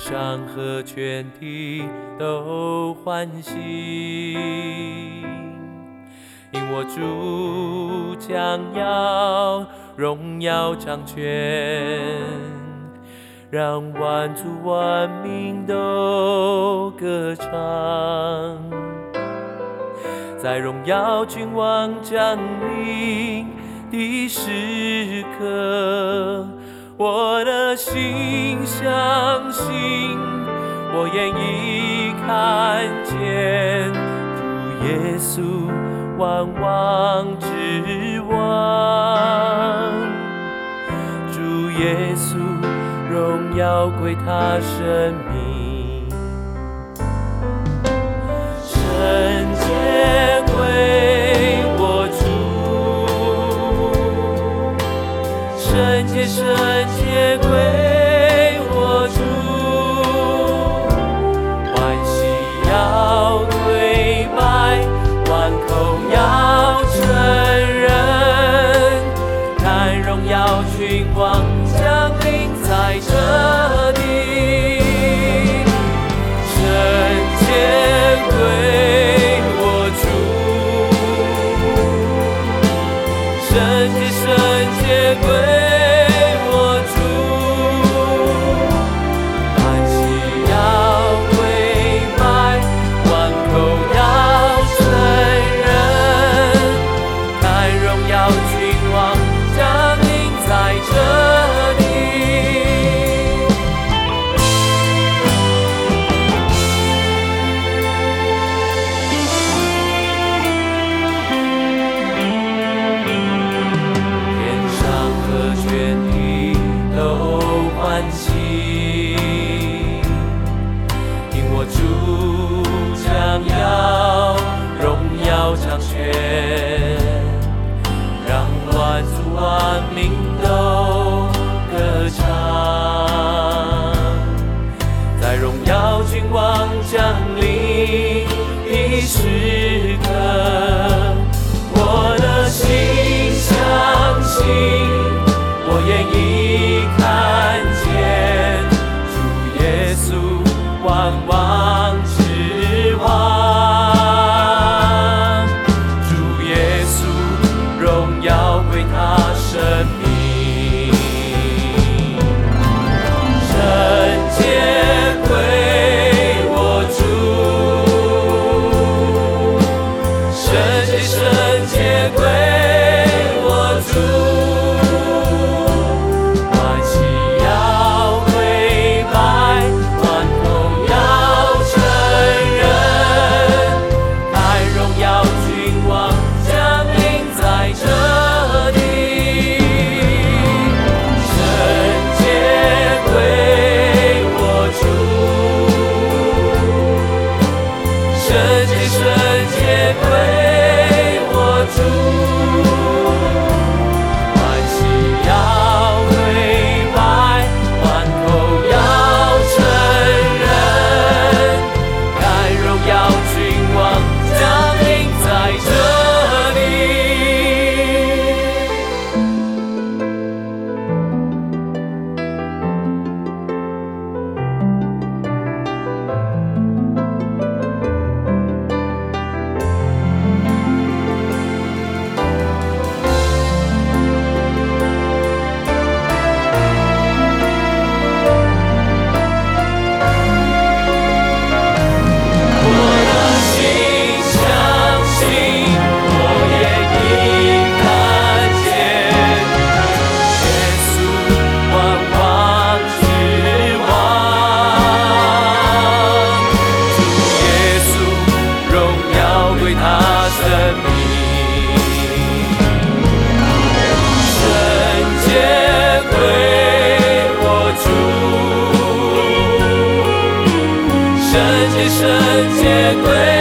上和全地都欢喜，因我主将要荣耀掌权，让万族万民都歌唱。在荣耀君王降临的时刻，我的心相信，我眼已看见主耶稣万王之王，主耶稣荣耀归他生命，圣洁归我主，圣洁圣洁归我主，万膝要跪拜，万口要承认，看荣耀君王降临在这地，圣洁归我主，圣洁圣洁归掌权，让万族万民都歌唱。在荣耀君王降临的时刻，我的心相信，我眼已看见主耶稣万王之王。圣洁归